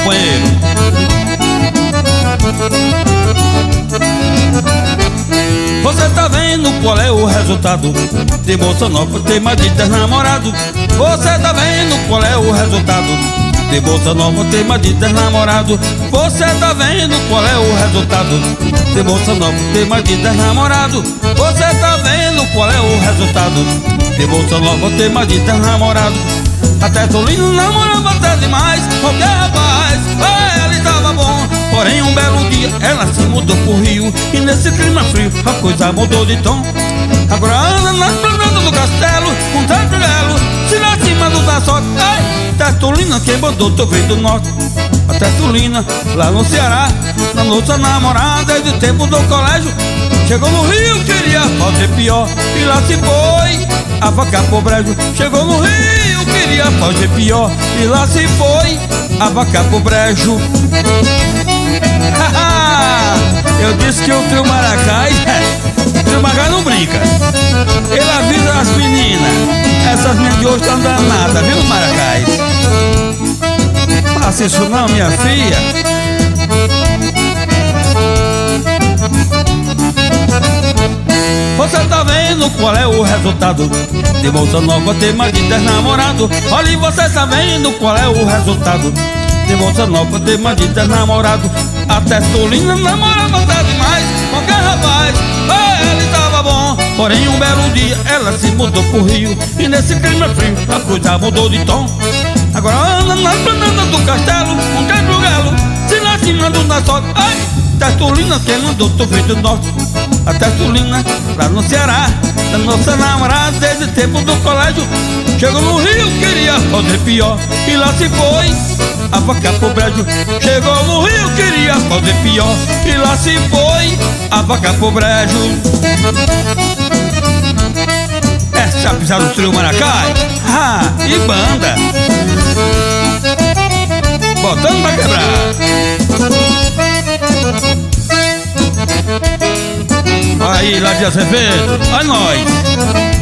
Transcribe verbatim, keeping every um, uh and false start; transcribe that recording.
companheiro. Você tá vendo qual é o resultado de Bossa Nova ter mais de dez namorados? Você tá vendo qual é o resultado de Bossa Nova ter mais de dez namorados? Você tá vendo qual é o resultado de Bossa Nova ter mais de dez namorados? Você tá vendo qual é o resultado de Bossa Nova ter mais de dez namorados? Até Tolino namorava até demais, qualquer rapaz, pra ela estava bom. Porém um belo dia ela se mudou pro Rio, e nesse clima frio a coisa mudou de tom. Agora anda nas planas do castelo, com tanto belo, se lá cima do Taçote. Ai, Tertulina quem mandou teu veio do norte. A Tertulina lá no Ceará, na nossa namorada desde o tempo do colégio. Chegou no Rio, queria fazer pior, e lá se foi a vaca pro brejo. Chegou no Rio, queria fazer pior, e lá se foi a vaca pro brejo. Eu disse que o trio Maracás, o trio Maracás não brinca. Ele avisa as meninas, essas meninas de hoje estão danadas, viu, Maracás? Faça isso não, minha filha. Você tá vendo qual é o resultado de Bossa Nova ter mais de dez namorados? Olha, e você tá vendo qual é o resultado de Bossa Nova ter mais de dez namorados? A Tertulina namorava até demais, qualquer rapaz, pra ela estava bom. Porém um belo dia ela se mudou pro Rio, e nesse clima frio a coisa mudou de tom. Agora anda nas bananas do castelo, com quebra galo, se lá cima do Taçote. Ai, Tertulina quem mandou tu veio do norte. A Tertulina lá no Ceará, da nossa namorada desde o tempo do colégio. Chegou no Rio, queria fazer pior, e lá se foi a vaca pro brejo. Chegou no Rio, queria fazer pior, e lá se foi a vaca pro brejo. Essa pisada do trio Maracás, ah, e banda botando pra quebrar. Aí, lá de Azevedo, a nós.